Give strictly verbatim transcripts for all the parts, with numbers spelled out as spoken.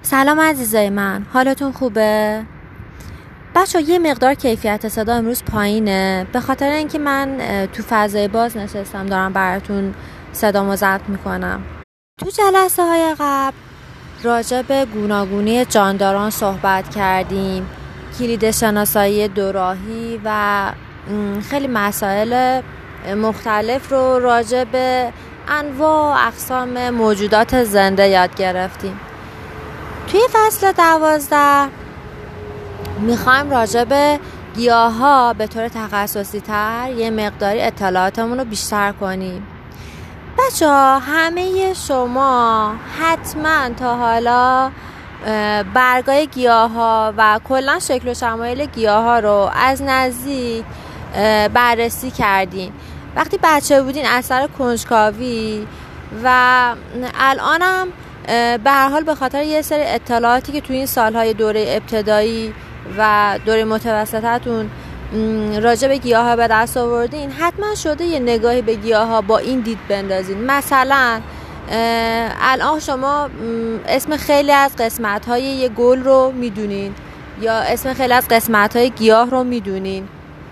سلام عزیزای من، حالتون خوبه؟ بچه یه مقدار کیفیت صدا امروز پایینه به خاطر اینکه من تو فضای باز نشستم دارم براتون صدامو ضبط میکنم. تو جلسه های قبل راجع به گوناگونی جانداران صحبت کردیم، کلید شناسایی دوراهی و خیلی مسائل مختلف رو راجع به انواع و اقسام موجودات زنده یاد گرفتیم. توی فصل دوازده میخوایم راجع به گیاه ها به طور تخصصی تر یه مقداری اطلاعاتمون رو بیشتر کنیم. بچه ها همه شما حتما تا حالا برگای گیاه ها و کلا شکل و شمایل گیاه ها رو از نزدیک بررسی کردین وقتی بچه بودین اثر کنجکاوی و الانم به هر حال به خاطر یه سری اطلاعاتی که توی این سالهای دوره ابتدایی و دوره متوسطتون راجع به گیاه ها به دست آوردین، حتما شده یه نگاهی به گیاه ها با این دید بندازین. مثلا الان شما اسم خیلی از قسمت های یه گل رو میدونین یا اسم خیلی از قسمت های گیاه رو میدونین.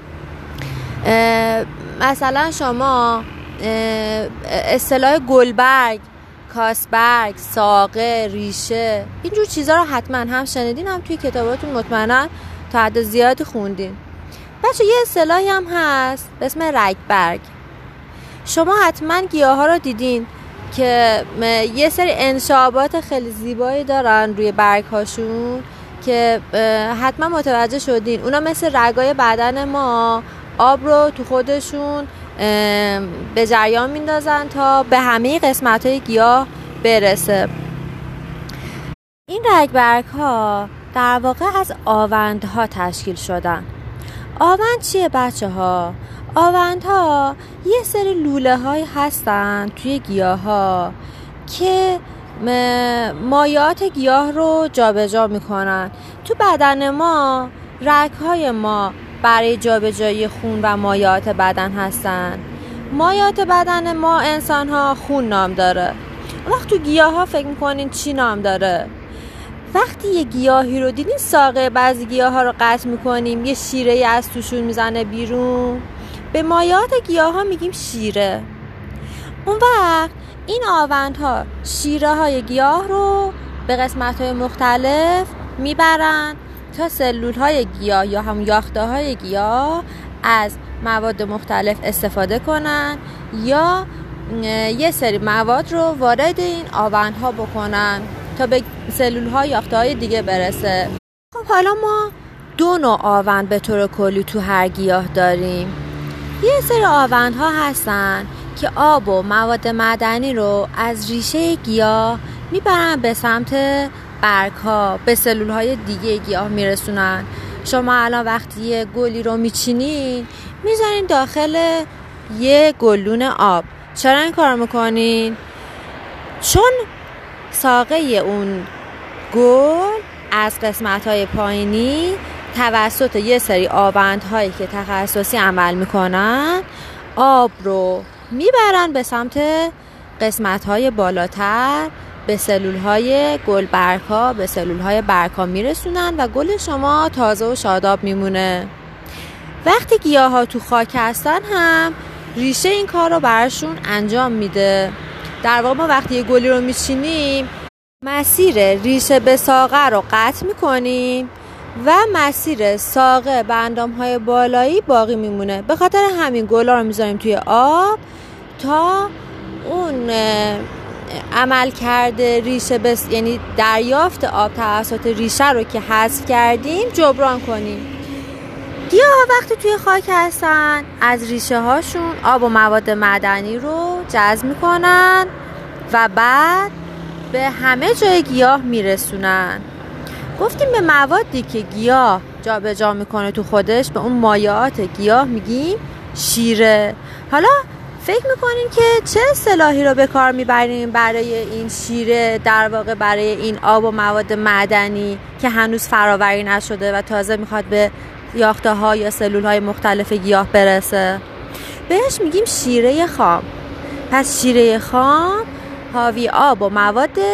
مثلا شما اصطلاح گلبرگ، کاسبرگ، ساقه، ریشه، اینجور چیزا رو حتما هم شنیدین هم توی کتاباتون مطمئنا تا حد زیادی خوندین. بچه یه اصطلاحی هم هست به اسم رگبرگ. شما حتما گیاه ها رو دیدین که یه سری انشابات خیلی زیبایی دارن روی برگ هاشون که حتما متوجه شدین اونا مثل رگای بدن ما آب رو تو خودشون به جریان میندازن تا به همه قسمت های گیاه برسه. این رگبرگ ها در واقع از آوندها تشکیل شدن. آوند چیه بچه ها؟ آوند ها یه سری لوله های هستن توی گیاه ها که مایعات گیاه رو جابجا میکنن. تو بدن ما رگ های ما برای جابجایی خون و مایعات بدن هستن. مایعات بدن ما انسان ها خون نام داره. وقتی تو گیاه ها فکر میکنین چی نام داره؟ وقتی یه گیاهی رو دیدین ساقه بعضی گیاه ها رو قطع میکنیم یه شیره از توشون میزنه بیرون، به مایعات گیاه ها میگیم شیره. اون وقت این آوند ها شیره های گیاه رو به قسمت های مختلف میبرن تا سلول های گیاه یا هم یاخته های گیاه از مواد مختلف استفاده کنن یا یه سری مواد رو وارد این آوند ها بکنن تا به سلول ها یاخته های دیگه برسه. خب حالا ما دو نوع آوند به طور کلی تو هر گیاه داریم. یه سری آوند ها هستن که آب و مواد معدنی رو از ریشه گیاه میبرن به سمت برگ ها، به سلول های دیگه گیاه میرسونن. شما الان وقتی یه گلی رو میچینین میذارین داخل یه گلون آب. چرا این کار میکنین؟ چون ساقه اون گل از قسمت های پایینی توسط یه سری آوند هایی که تخصصی عمل میکنن آب رو میبرن به سمت قسمت های بالاتر، به سلول های گل برگ ها، به سلول های برگ ها میرسونن و گل شما تازه و شاداب میمونه. وقتی گیاه ها تو خاک هستن هم ریشه این کار رو براشون انجام میده. در واقع ما وقتی یه گلی رو میچینیم مسیر ریشه به ساقه رو قطع میکنیم و مسیر ساقه به اندام های بالایی باقی میمونه. به خاطر همین گلا رو میذاریم توی آب تا اون عمل کرده ریشه بس، یعنی دریافت آب توسط ریشه رو که حذف کردیم جبران کنیم. گیاه وقتی توی خاک هستن از ریشه هاشون آب و مواد معدنی رو جذب میکنن و بعد به همه جای گیاه میرسونن. گفتیم به موادی که گیاه جا به جا میکنه تو خودش به اون مایعات گیاه میگیم شیره. حالا فکر میکنین که چه اصطلاحی رو به کار میبریم برای این شیره، در واقع برای این آب و مواد معدنی که هنوز فراوری نشده و تازه میخواد به یاخته ها یا سلول های مختلف گیاه برسه؟ بهش میگیم شیره خام. پس شیره خام حاوی آب و مواد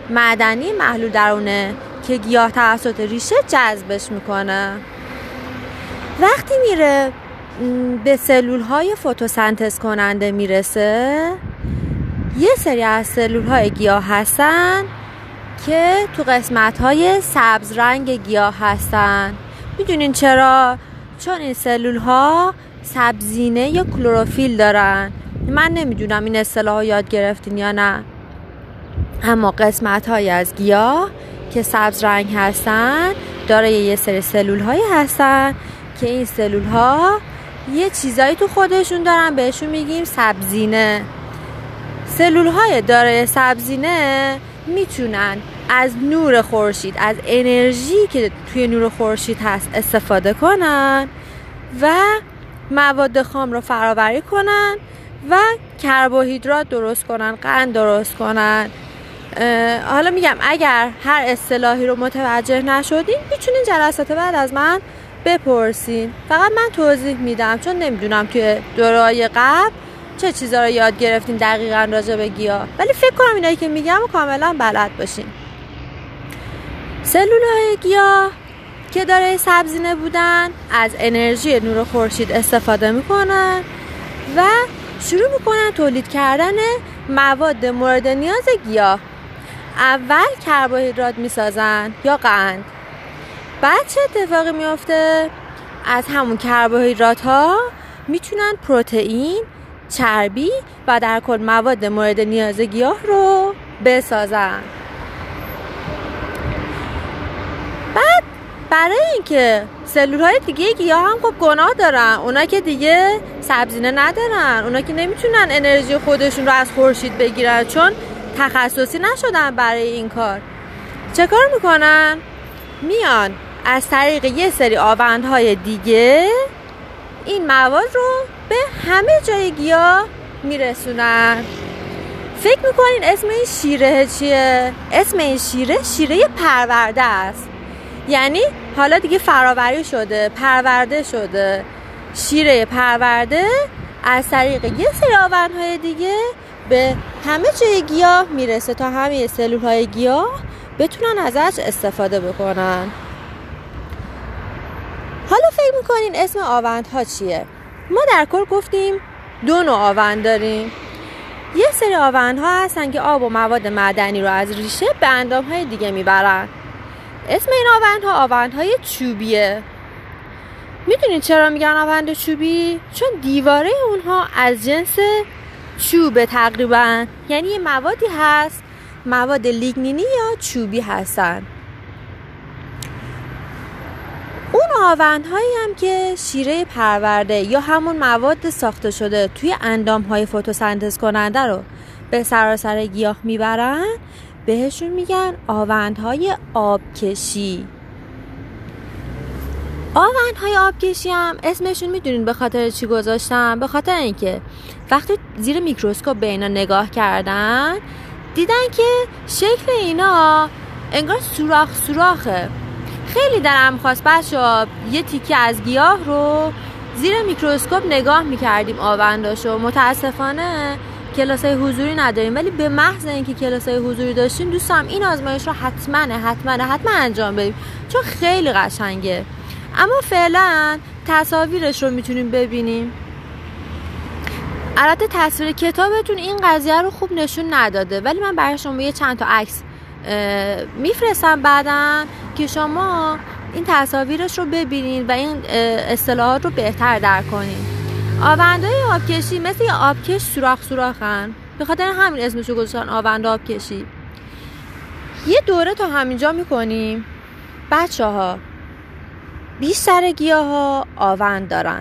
معدنی محلول در اونه که گیاه توسط ریشه جذبش میکنه. وقتی میره به سلول های فتوسنتز کننده میرسه، یه سری از سلول های گیاه هستن که تو قسمت های سبز رنگ گیاه هستن. میدونین چرا؟ چون این سلول ها سبزینه یا کلروفیل دارن. من نمیدونم این اصطلاح ها یاد گرفتین یا نه، اما قسمت های از گیاه که سبز رنگ هستن داره یه سری سلول هایی هستن که این سلول ها یه چیزایی تو خودشون دارن، بهشون میگیم سبزینه. سلول های دارای سبزینه میتونن از نور خورشید، از انرژی که توی نور خورشید هست استفاده کنن و مواد خام رو فرآوری کنن و کربوهیدرات درست کنن، قند درست کنن. حالا میگم اگر هر اصطلاحی رو متوجه نشدین میتونین جلسات بعد از من بپرسین، فقط من توضیح میدم چون نمیدونم توی دوره‌های قبل چه چیزا رو یاد گرفتین دقیقاً راجع به گیاه، ولی فکر کنم اینایی که میگم کاملا بلد باشین. سلول‌های گیاه که دارای سبزینه بودن از انرژی نور خورشید استفاده میکنن و شروع میکنن تولید کردن مواد مورد نیاز گیاه. اول کربوهیدرات میسازن یا قند. بعد چه اتفاقی میفته؟ از همون کربوهیدرات ها میتونن پروتئین، چربی و در کل مواد مورد نیاز گیاه رو بسازن. بعد برای اینکه سلول های دیگه گیاه هم خب گناه دارن، اونا که دیگه سبزینه ندارن، اونا که نمیتونن انرژی خودشون رو از خورشید بگیرن چون تخصصی نشدن برای این کار. چه کار میکنن؟ میان از طریق یه سری آوندهای دیگه این مواد رو به همه جای گیاه میرسونن. فکر میکنین اسم این شیره چیه؟ اسم این شیره شیره پرورده است. یعنی حالا دیگه فراوری شده، پرورده شده. شیره پرورده از طریق یه سری آوندهای دیگه به همه جای گیاه میرسه تا همه سلول های گیاه بتونن ازش استفاده بکنن. حالا فکر میکنین اسم آوندها چیه؟ ما در کل گفتیم دو نوع آوند داریم. یه سری آوندها هستن که آب و مواد معدنی رو از ریشه به اندامهای دیگه میبرن. اسم این آوندها آوندهای چوبیه. میدونین چرا میگن آوند چوبی؟ چون دیواره اونها از جنس چوبه تقریبا، یعنی یه موادی هست، مواد لیگنینی یا چوبی هستن. اون آوندهایی هم که شیره پرورده یا همون مواد ساخته شده توی اندامهای فتوسنتز کننده رو به سراسر گیاه میبرن، بهشون میگن آوندهای آبکشی. آوندهای آبکشی هم اسمشون میدونین به خاطر چی گذاشتن؟ به خاطر اینکه وقتی زیر میکروسکوپ به اینا نگاه کردن دیدن که شکل اینا انگار سوراخ سوراخه. خیلی دلم خواست بچه‌ها یه تیکه از گیاه رو زیر میکروسکوپ نگاه میکردیم آونداشو. متاسفانه کلاسای حضوری نداریم، ولی به محض اینکه کلاسای حضوری داشتیم دوستم این آزمایش رو حتما حتما حتما انجام بدیم چون خیلی قشنگه. اما فعلا تصاویرش رو میتونیم ببینیم. البته تصویر کتابتون این قضیه رو خوب نشون نداده، ولی من برای شما یه چند تا عکس میفرستم بعداً که شما این تصاویرش رو ببینید و این اصطلاحات رو بهتر درک کنید. آوندهای آبکشی مثل یه آبکش سوراخ سوراخن، به خاطر همین اسمشو گذاشتن آوند آبکشی. یه دوره تا همینجا میکنیم. بچه ها بیشتر گیاه ها آوند دارن.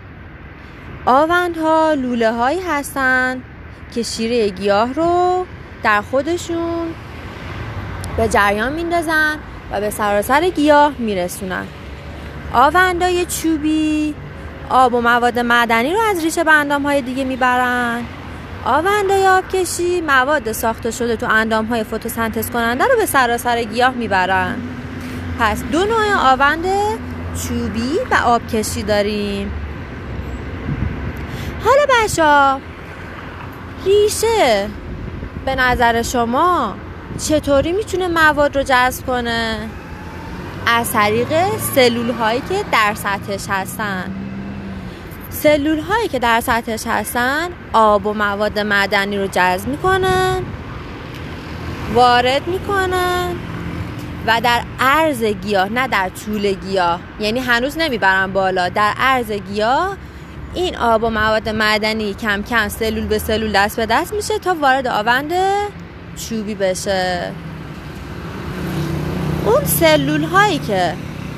آوندها لوله هایی هستن که شیره گیاه رو در خودشون به جریان میندازن و به سراسر گیاه میرسونن. آوندهای چوبی آب و مواد معدنی رو از ریشه به اندامهای دیگه میبرن. آوندهای آبکشی مواد ساخته شده تو اندامهای فتوسنتز کننده رو به سراسر گیاه میبرن. پس دو نوع آوند چوبی و آبکشی داریم. حالا بچه‌ها ریشه به نظر شما چطوری میتونه مواد رو جذب کنه؟ از طریق سلول هایی که در سطحش هستن. سلول هایی که در سطحش هستن آب و مواد معدنی رو جذب میکنن، وارد میکنن و در عرض گیاه، نه در طول گیاه، یعنی هنوز نمیبرن بالا، در عرض گیاه این آب و مواد معدنی کم کم سلول به سلول دست به دست میشه تا وارد آوند چوبی بشه. اون سلول هایی که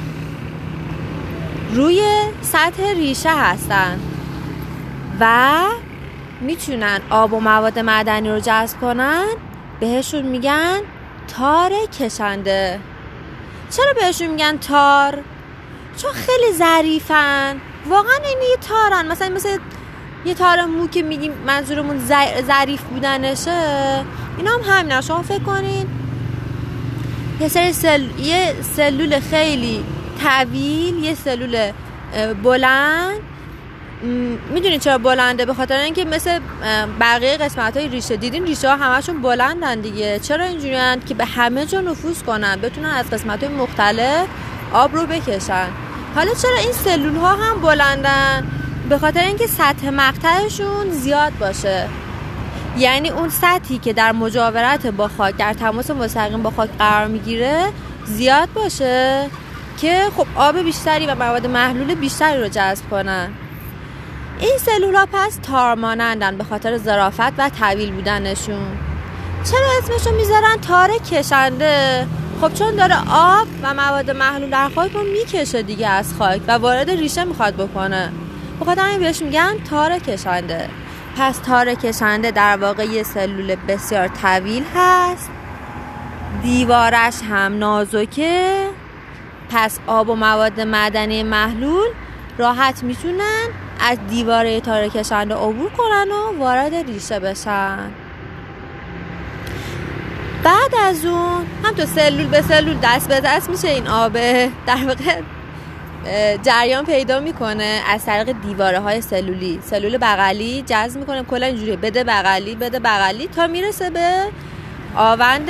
روی سطح ریشه هستن و میتونن آب و مواد معدنی رو جذب کنن بهشون میگن تار کشنده. چرا بهشون میگن تار؟ چون خیلی ظریفن، واقعا این یه تارن، مثلا مثل یه تار مو که میگیم منظورمون ظریف بودنشه، اینا هم همینه. شما فکر کنین یه سری سل... یه سلول خیلی طویل، یه سلول بلند. میدونید چرا بلنده؟ به خاطر اینکه مثل بقیه قسمت‌های ریشه، دیدین ریشه ها همشون بلندن دیگه. چرا اینجوریان؟ که به همه جا نفوذ کنن، بتونن از قسمت‌های مختلف آب رو بکشن. حالا چرا این سلول ها هم بلندن؟ به خاطر اینکه سطح مقطعشون زیاد باشه، یعنی اون سطحی که در مجاورت با خاک، در تماس مستقیم با خاک قرار میگیره زیاد باشه که خب آب بیشتری و مواد محلول بیشتری رو جذب کنن. این سلول ها پس تارمانندن به خاطر ظرافت و طویل بودنشون. چرا اسمشو میذارن تار کشنده؟ خب چون داره آب و مواد محلول در خاک رو میکشه دیگه از خاک و وارد ریشه میخواد بکنه، بخاطر همین بهش میگن تار کشنده. پس تار کشنده در واقع یه سلول بسیار طویل هست، دیوارش هم نازکه، پس آب و مواد معدنی محلول راحت میتونن از دیواره تار کشنده عبور کنن و وارد ریشه بشن. بعد از اون هم تو سلول به سلول دست به دست میشه این آبه، در واقع جریان پیدا میکنه از طریق دیواره های سلولی. سلول بغلی جذب میکنه، کلا اینجوریه، بده بغلی بده بغلی تا میرسه به آوند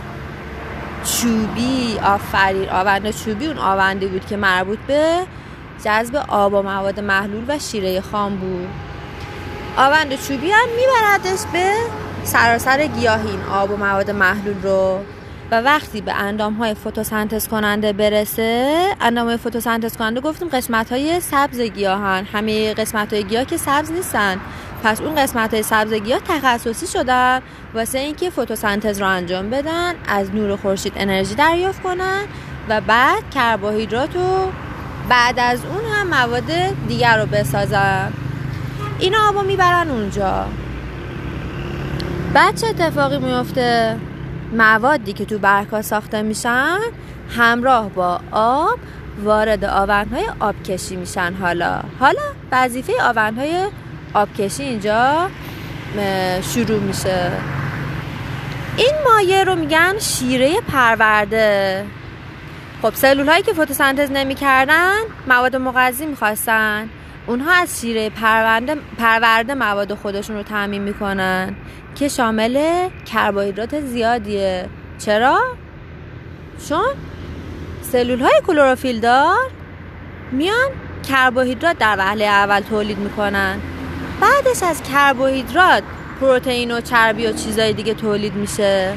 چوبی. آفرین، آوند چوبی اون آوندی بود که مربوط به جذب آب و مواد محلول و شیره خام بود. آوند چوبی هم میبردش به سراسر گیاهین آب و مواد محلول رو و وقتی به اندام‌های فتوسنتز کننده برسه، اندام‌های فتوسنتز کننده گفتیم قسمت‌های سبز گیاهن، همه قسمت‌های گیاه که سبز نیستن، پس اون قسمت‌های سبز گیاه تخصصی شدن واسه اینکه فتوسنتز رو انجام بدن، از نور خورشید انرژی دریافت کنن و بعد کربوهیدرات و بعد از اون هم مواد دیگر رو بسازن. اینا آبو میبرن اونجا. بعد چه اتفاقی میفته؟ موادی که تو برگ‌ها ساخته میشن همراه با آب وارد آوندهای آبکشی میشن. حالا حالا وظیفه آوندهای آبکشی اینجا شروع میشه. این مایع رو میگن شیره پرورده. خب سلول هایی که فتوسنتز نمی کردن مواد مغذی میخواستن، اونها از شیره پرورده, پرورده مواد خودشون رو تامین میکنن که شامل کربوهیدرات زیادیه. چرا؟ چون سلول های کلروفیل دار میان کربوهیدرات در وهله اول تولید میکنن، بعدش از کربوهیدرات پروتئین و چربی و چیزای دیگه تولید میشه.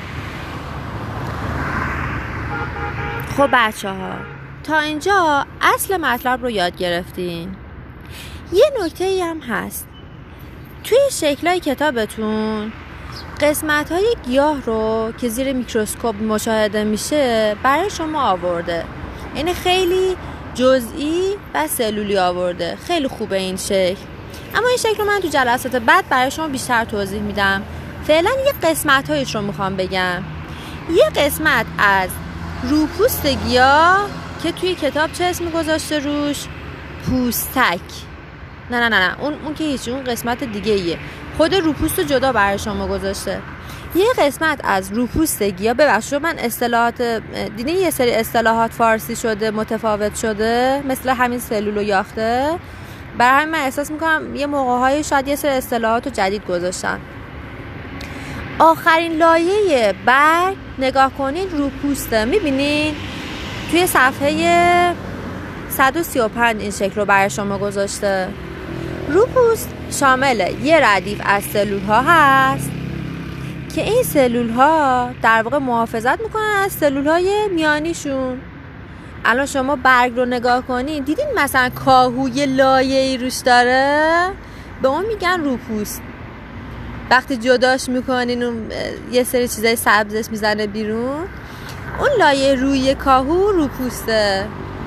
خب بچه ها تا اینجا اصل مطلب رو یاد گرفتین. یه نکته ای هم هست توی شکلای کتابتون، قسمت های گیاه رو که زیر میکروسکوپ مشاهده میشه برای شما آورده، یعنی خیلی جزئی و سلولی آورده. خیلی خوبه این شکل، اما این شکل رو من تو جلسات بعد برای شما بیشتر توضیح میدم. فعلا یه قسمت هایش رو میخوام بگم. یه قسمت از روپوست گیاه که توی کتاب چه اسمی گذاشته روش؟ پوستک. نه نه نه نه اون اون که هیچ، اون قسمت دیگه ایه. خود روپوست رو جدا برای شما گذاشته. یه قسمت از روپوست گیاه، ببخشید من اصطلاحات دیدین یه سری اصطلاحات فارسی شده متفاوت شده، مثل همین سلول و یاخته، برای همین من احساس میکنم یه موقع‌های شاید یه سری اصطلاحات رو جدید گذاشتن. آخرین لایه برگ نگاه کنین رو پوسته. میبینین توی صفحه صد و سی و پنج این شکل رو برای شما گذاشته. رو پوست شامل یه ردیف از سلول ها هست که این سلول ها در واقع محافظت میکنن از سلول های میانیشون. الان شما برگ رو نگاه کنین، دیدین مثلا کاهوی لایه‌ای روش داره؟ به اون میگن رو پوست. وقتی جداش میکنین و یه سری چیزای سبزش میزنه بیرون، اون لایه روی کاهو رو پوسته.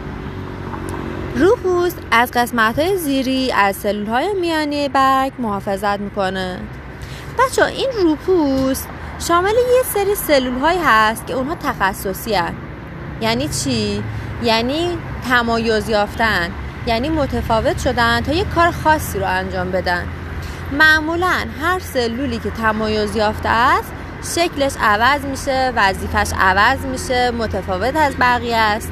رو پوست از قسمت‌های زیری از سلول‌های میانی برگ محافظت میکنه. بچه‌ها این رو پوست شامل یه سری سلول‌هایی هست که اونها تخصصی هستند. یعنی چی؟ یعنی تمایز یافتن، یعنی متفاوت شدن تا یه کار خاصی رو انجام بدن. معمولاً هر سلولی که تمایز یافته است شکلش عوض میشه، وظیفش عوض میشه، متفاوت از بقیه است.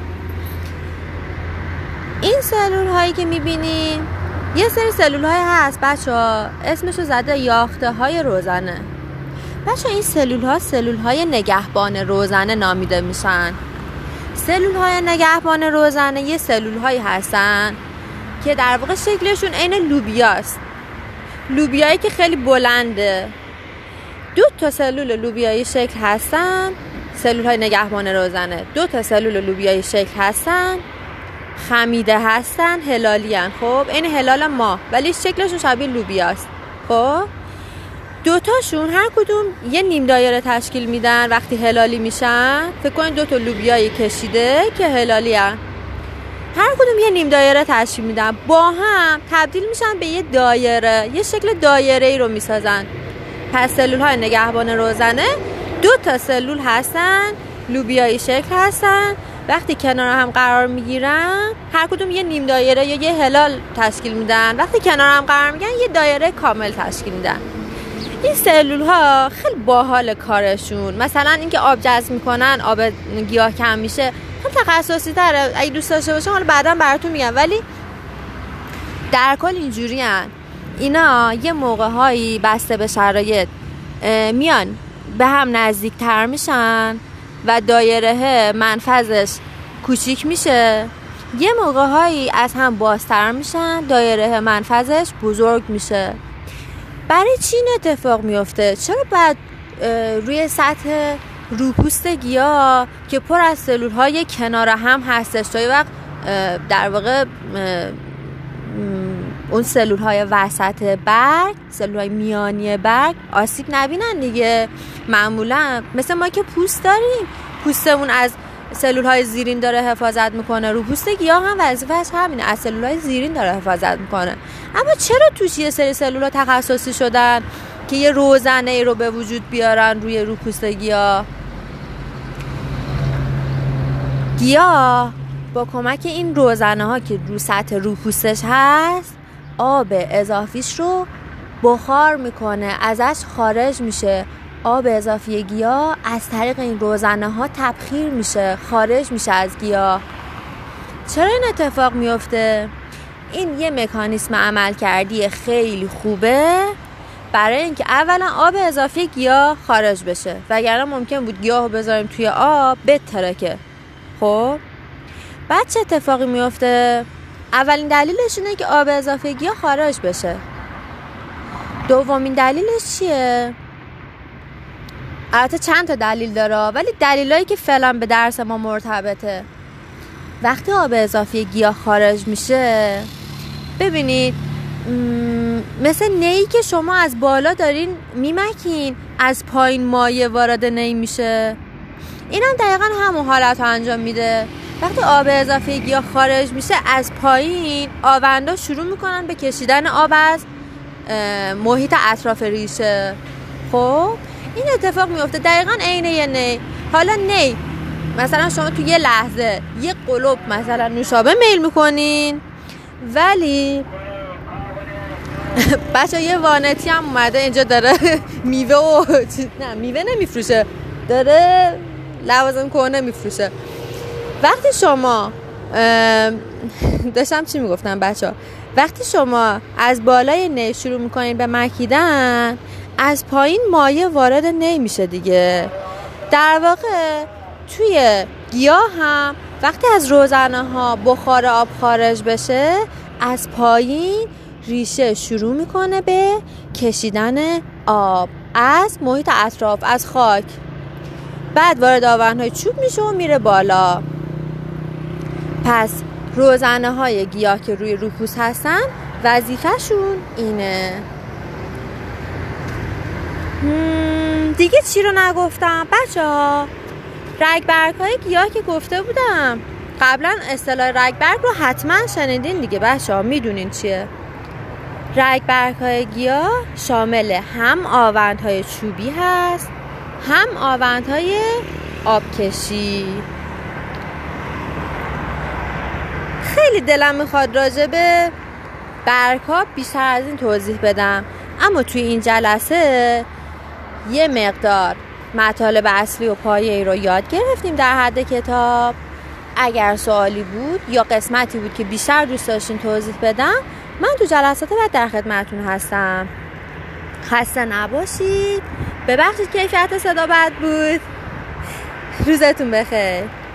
این سلول هایی که میبینین یه سری سلول های هست بچه، اسمشو زده یاخته های روزنه. بچه این سلول ها سلول های نگهبان روزنه نامیده میشن. سلول های نگهبان روزنه یه سلول هایی هستن که در واقع شکلشون عین لوبیاست. لوبیایی که خیلی بلنده. دو تا سلول لوبیایی شکل هستن، سلول های نگهبان روزنه. دو تا سلول لوبیایی شکل هستن، خمیده هستن، هلالی هستن. خب این هلال ما، ولی شکلشون شبیه لوبیاست. خب دوتاشون هر کدوم یه نیم دایره تشکیل میدن. وقتی هلالی میشن فکر کنید دو تا لوبیایی کشیده که هلالی هستن، هر کدوم یه نیم دایره تشکیل میدن، با هم تبدیل میشن به یه دایره، یه شکل دایره ای رو میسازن. پس سلول های نگهبان روزنه دو تا سلول هستن، لوبیایی شکل هستن. وقتی کنار هم قرار میگیرن هر کدوم یه نیم دایره یا یه هلال تشکیل میدن. وقتی کنار هم قرار میگیرن یه دایره کامل تشکیل میدن. این سلول ها خیلی باحال کارشون. مثلا اینکه آب جذب میکنن، آب گیاه کم میشه، خیلی تخصصی تره. اگه دوست داشته باشن حالا بعداً براتون میگم، ولی در کل اینجوری هن. اینا یه موقع هایی بسته به شرایط میان به هم نزدیک تر میشن و دایره منفذش کوچیک میشه. یه موقع هایی از هم بازتر میشن، دایره منفذش بزرگ میشه. برای چی این اتفاق میفته؟ چرا بعد روی سطح روپوست گیاه که پر از سلول های کنار هم هستش تا یه وقت در واقع اون سلول های وسط برگ، سلول های میانی برگ آسیب نبینن دیگه؟ معمولا مثل ما که پوست داریم، پوستمون از سلول های زیرین داره حفاظت میکنه. رو پوست گیاه هم وظیفه‌اش همینه، از سلول های زیرین داره حفاظت میکنه. اما چرا توش یه سری سلول ها تخصصی شدن که یه روزنه ای رو به وجود بیارن روی رو پوست گیاه؟ گیاه با کمک این روزنه ها که رو سطح رو پوستش هست آب اضافیش رو بخار میکنه، ازش خارج میشه. آب اضافی گیاه از طریق این روزنه ها تبخیر میشه، خارج میشه از گیاه. چرا این اتفاق میفته؟ این یه مکانیسم عملکردی خیلی خوبه برای اینکه اولا آب اضافی گیاه خارج بشه، وگرنه ممکن بود گیاه رو بذاریم توی آب بترکه. خب بعد چه اتفاقی میفته؟ اولین دلیلش اینه که آب اضافی گیاه خارج بشه. دومین دلیلش چیه؟ البته چند تا دلیل داره، ولی دلیلایی که فعلا به درس ما مرتبطه. وقتی آب اضافی گیاه خارج میشه، ببینید مثل نی که شما از بالا دارین میمکین، از پایین مایع وارد نی میشه. این هم دقیقا همون حالت رو انجام میده. وقتی آب اضافی گیاه خارج میشه، از پایین آوندا شروع میکنن به کشیدن آب از محیط اطراف ریشه. خب این اتفاق میفته دقیقا عین یه نی. حالا نی مثلا شما تو یه لحظه یه قلوب مثلا نوشابه میل میکنین، ولی بچه یه وانتی هم اومده اینجا داره میوه و نه میوه نمیفروشه، داره لوازم کهنه میفروشه. وقتی شما داشتم چی میگفتم بچه ها، وقتی شما از بالای نی شروع میکنین به مکیدن، از پایین مایع وارد نی میشه دیگه. در واقع توی گیاه هم وقتی از روزنه ها بخار آب خارج بشه، از پایین ریشه شروع میکنه به کشیدن آب از محیط اطراف، از خاک، بعد وارد آوردهای چوب میشه و میره بالا. پس روزنه های گیاه که روی روپوس هستن وظیفه‌شون اینه. دیگه چی رو نگفتم بچه ها؟ رگبرگ های گیاه که گفته بودم قبلا، اصطلاح رگبرگ رو حتما شنیدین دیگه بچه ها، میدونین چیه. رگبرگ های گیاه شامل هم آوندهای چوبی هست، هم آوندهای آبکشی. خیلی دلم میخواد راجع به برگ ها بیشتر از این توضیح بدم، اما توی این جلسه یه مقدار مطالب اصلی و پایه‌ای رو یاد گرفتیم در حد کتاب. اگر سوالی بود یا قسمتی بود که بیشتر دوست داشتین توضیح بدم، من تو جلسات بعد در خدمتتون هستم. خسته نباشید. ببخشید کیفیت صدا بد بود. روزتون بخیر.